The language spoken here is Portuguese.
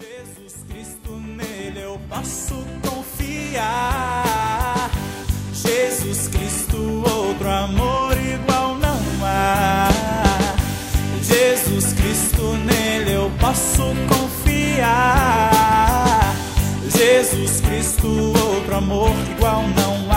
Jesus Cristo, nele eu posso confiar. Jesus Cristo, outro amor igual não há. Jesus Cristo, nele eu posso confiar. Jesus Cristo, outro amor igual não há.